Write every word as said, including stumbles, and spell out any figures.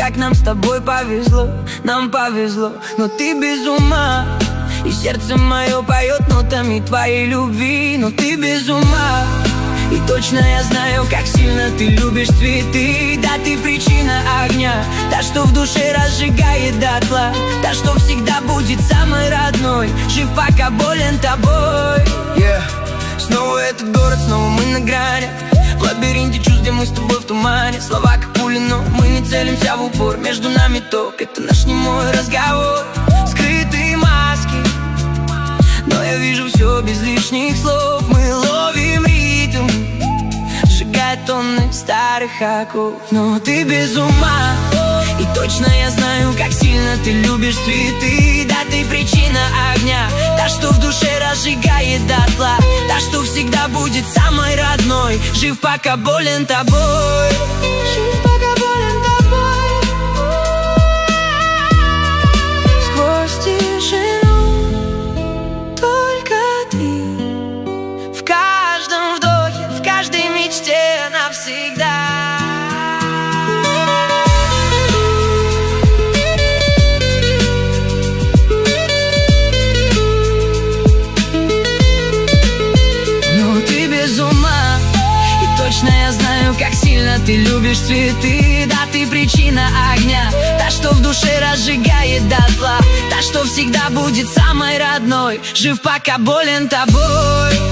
как нам с тобой повезло, нам повезло. Но ты без ума, и сердце мое поет нотами твоей любви. Но ты без ума, и точно я знаю, как сильно ты любишь цветы. Да, ты причина огня, та, что в душе разжигает дотла, та, что всегда будет самой родной. Жив, пока болен тобой. yeah. Снова этот город, снова мы на грани, в лабиринте чувств, где мы с тобой в тумане. Слова как пули, но мы не целимся в упор. Между нами ток, это наш немой разговор. Скрытые маски, но я вижу все без лишних слов. Мы ловим ритм, сжигая тонны старых оков. Но ты без ума, и точно я знаю, как сильно ты любишь цветы. Да, ты причина огня, та, что в душе разжигает дотла, та, что всегда будет самой родной. Жив, пока болен тобой. Жив, пока болен тобой. Сквозь тишину только ты, в каждом вдохе, в каждой мечте навсегда. Точно я знаю, как сильно ты любишь цветы. Да, ты причина огня, та, что в душе разжигает дотла, та, что всегда будет самой родной. Жив, пока болен тобой.